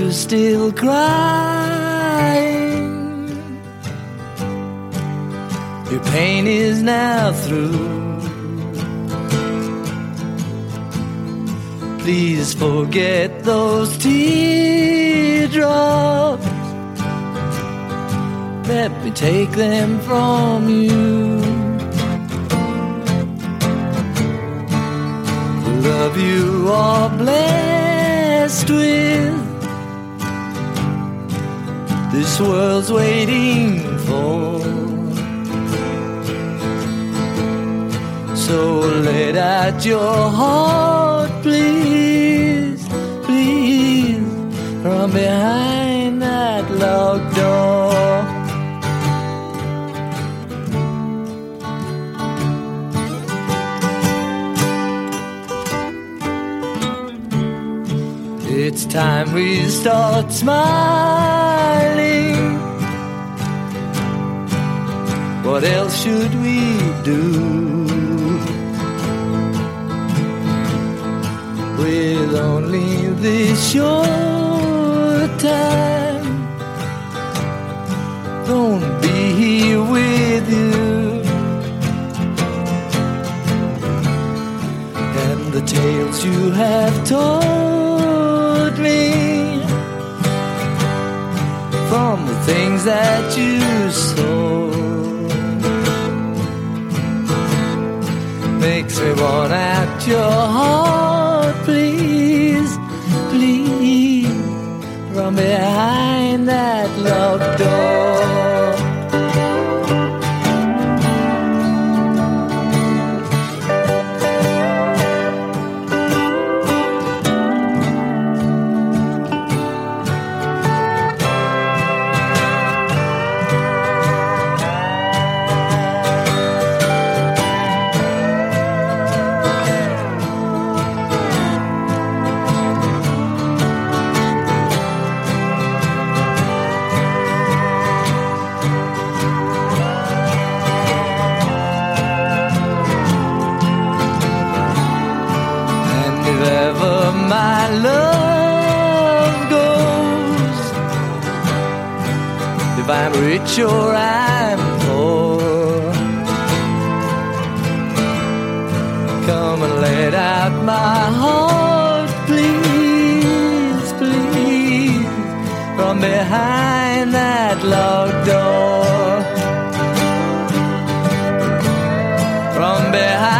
you still crying? Your pain is now through. Please forget those teardrops. Let me take them from you. The love you are blessed with, this world's waiting for. So let out your heart, please, please, from behind that locked door. It's time we start smiling. What else should we do? With only this short time, don't be here with you. And the tales you have told me, from the things that you saw, makes me want out your heart, please, please, from behind that locked door. My love goes, if I'm rich or I'm poor, come and let out my heart, please, please, from behind that locked door, from behind